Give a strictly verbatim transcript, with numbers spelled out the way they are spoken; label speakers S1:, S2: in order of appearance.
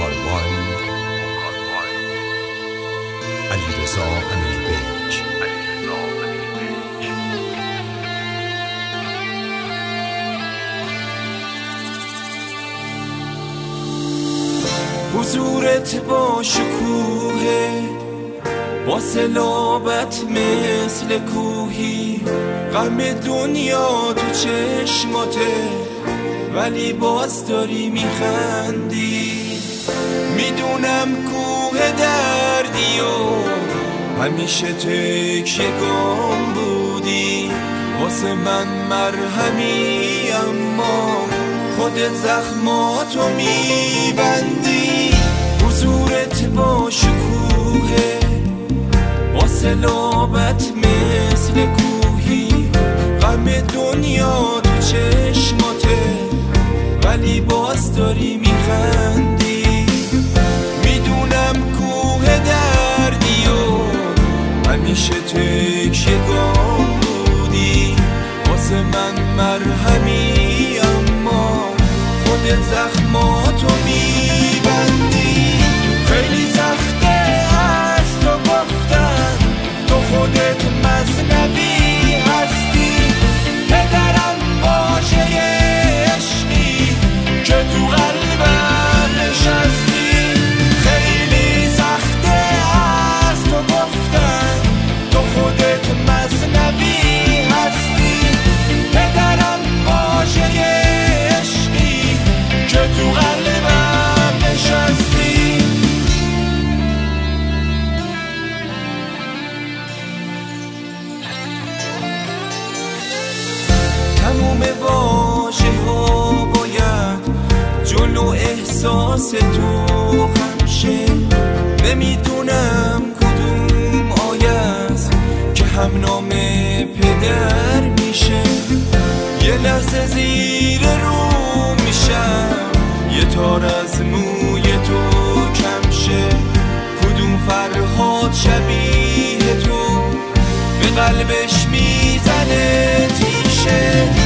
S1: وکال علیرضا امیربیک.
S2: حضورت با شکوه، با صلابت مثل کوهی، غم دنیا تو چشماته ولی باز داری میخندی. میدونم کوه دردی و همیشه تکیه گام بودی، واسه من مرهمی اما خودت زخماتو میبندی. حضورت با شکوه، با صلابت مثل کوهی، غم دنیا تو چشماته ولی باز داری میخندی. میدونم کوه دردی و همیشه تکیه گام بودی، واسه من مرهمی اما خودت زخماتو میبندی. خیلی سخته از تو گفتن تو خودت مثنوی هستی، پدرم باشه عشقی که تو قلبم نشستی. خیلی سخته از تو گفتن تو خودت مثنوی هستی، پدرم باشه عشقی که تو قلبم نشستی. تموم واژه ها باید جلو احساس تو خمشه. نمیدونم کدوم آیه است که هم نام پدر میشه. یه لحظه زیر رو میشم یه تار از موی تو کم شه. کدوم فرهاد شبیه تو به قلبش میزنه تیشه.